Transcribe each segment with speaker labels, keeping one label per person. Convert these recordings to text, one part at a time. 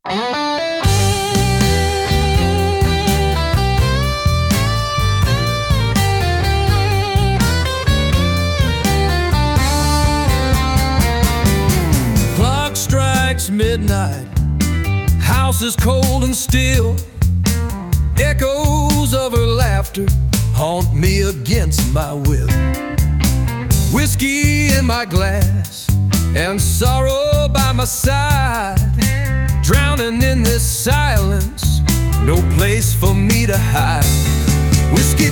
Speaker 1: Clock strikes midnight, house is cold and still. Echoes of her laughter haunt me against my will. Whiskey in my glass and sorrow by my side, drowning in this silence, no place for me to hide. Whiskey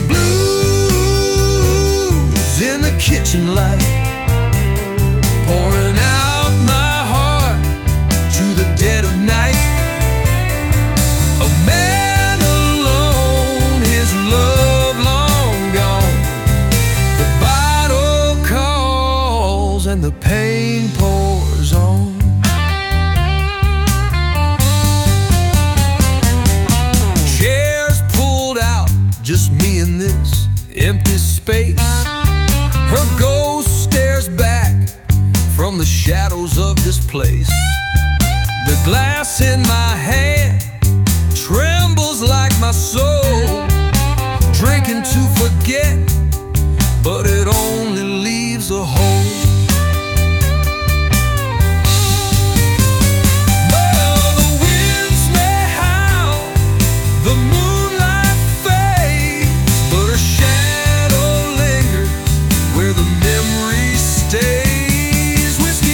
Speaker 1: blues in the kitchen light, pouring out my heart to the dead of night. A man alone, his love long gone. The bottle calls and the pain pours on. Chairs pulled out, just me in this empty space. Her ghost stares back from the shadows of this place. The glass in my hand trembles like my soul, drinking to forget, but it only leaves a hole. Well, the winds may howl, the moonlight fades, but her shadow lingers where the memory stays. Whiskey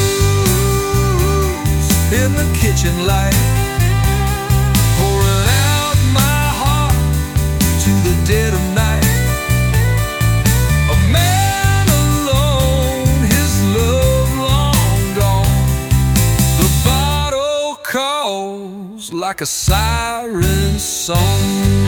Speaker 1: blues in the kitchen light, pouring out my heart to the dead of night. A man alone, his love long gone. The bottle calls like a siren song.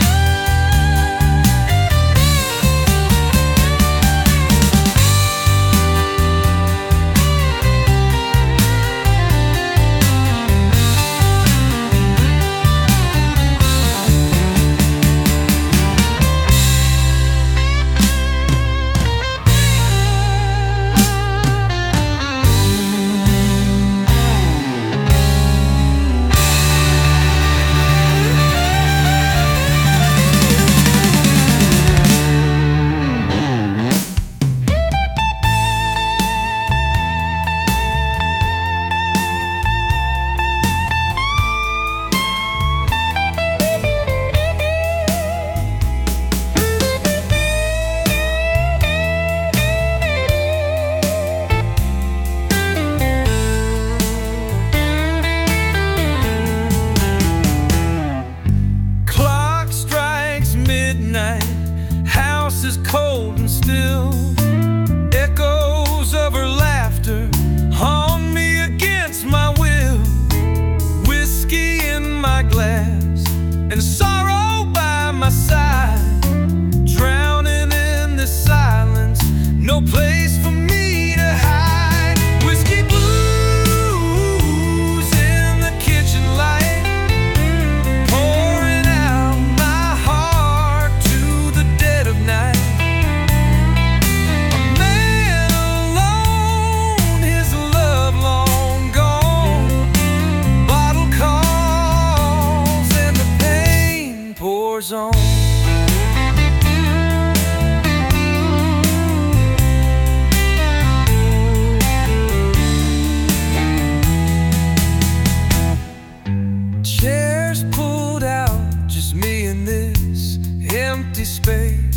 Speaker 1: Midnight, house is cold and still. Echoes of her laughter haunt me against my will. Whiskey in my glass and sorrow by my side, drowning in this silence, no place for me to hide. Whiskey blues in the kitchen light, pouring out my heart to the dead of night. A man alone, his love long gone. Bottle calls and the pain pours on. Chairs pulled out, just me in this empty space.